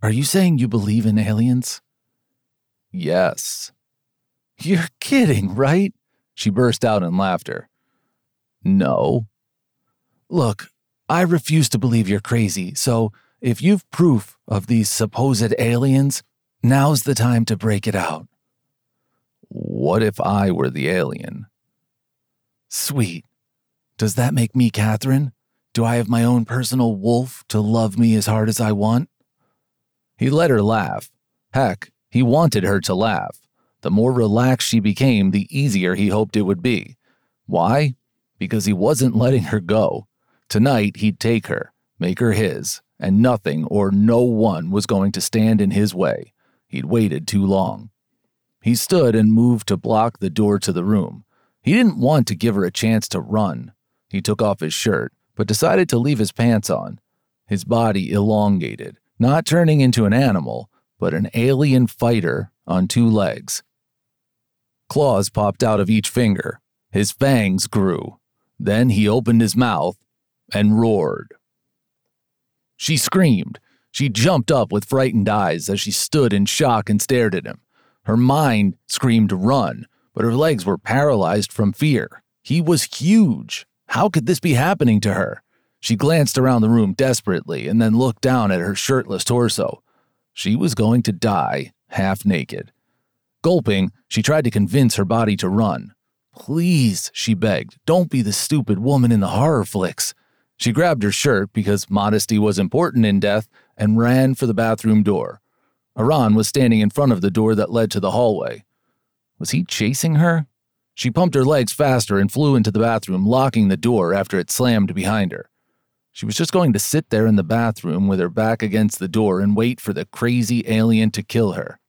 Are you saying you believe in aliens? Yes. You're kidding, right? She burst out in laughter. No. Look, I refuse to believe you're crazy, so if you've proof of these supposed aliens, now's the time to break it out. What if I were the alien? Sweet. Does that make me Catherine? Do I have my own personal wolf to love me as hard as I want? He let her laugh. Heck, he wanted her to laugh. The more relaxed she became, the easier he hoped it would be. Why? Because he wasn't letting her go. Tonight, he'd take her, make her his, and nothing or no one was going to stand in his way. He'd waited too long. He stood and moved to block the door to the room. He didn't want to give her a chance to run. He took off his shirt, but decided to leave his pants on. His body elongated, not turning into an animal, but an alien fighter on 2 legs. Claws popped out of each finger. His fangs grew. Then he opened his mouth and roared. She screamed. She jumped up with frightened eyes as she stood in shock and stared at him. Her mind screamed run, but her legs were paralyzed from fear. He was huge. How could this be happening to her? She glanced around the room desperately and then looked down at her shirtless torso. She was going to die half naked. Gulping, she tried to convince her body to run. Please, she begged, don't be the stupid woman in the horror flicks. She grabbed her shirt because modesty was important in death and ran for the bathroom door. Aran was standing in front of the door that led to the hallway. Was he chasing her? She pumped her legs faster and flew into the bathroom, locking the door after it slammed behind her. She was just going to sit there in the bathroom with her back against the door and wait for the crazy alien to kill her.